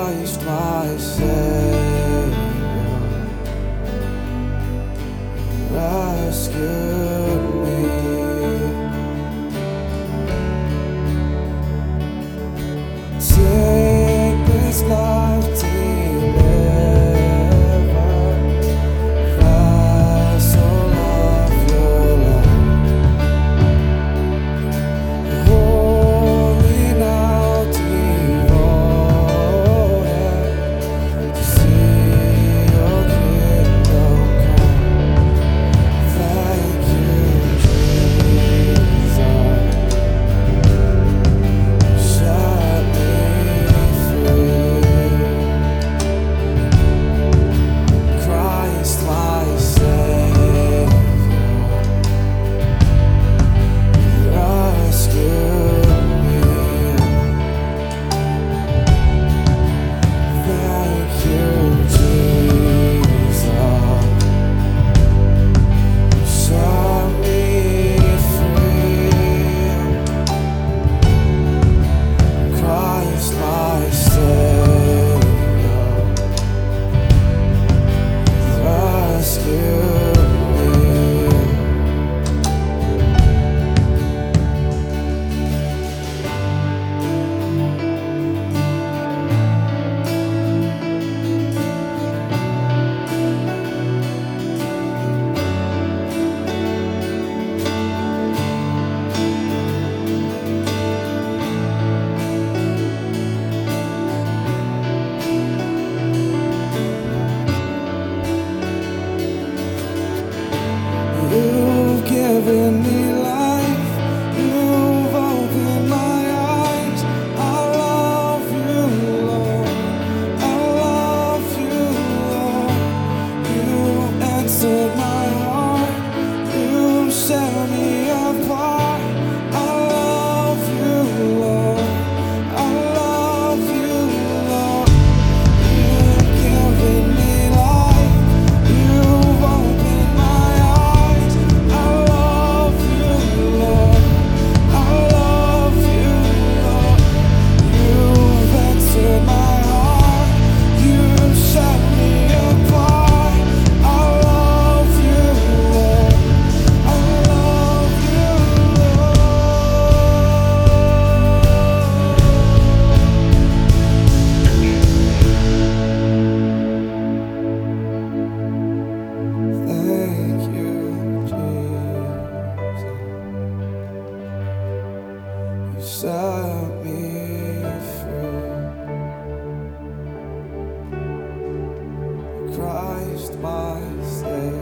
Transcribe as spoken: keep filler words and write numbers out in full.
Christ my Savior rescued me. Sickness, life delivered, vessel of your love, holy now devoted to see your kingdom come. Thank you, Jesus. Set me free. Christ my Savior rescued me. Thank you, Jesus. Set me free. Christ my Savior rescued me. You've given me life, you've opened my eyes. I love you, Lord, I love you, Lord. You answered my heart, you set me apart. I love you, Lord, I love you, Lord. You've given me life, you've opened my eyes. I love you, Lord, I love you, Lord. You've answered my heart, you set me apart. I love you, Lord, I love you, Lord. Thank you, Jesus. You set me free. Christ my Savior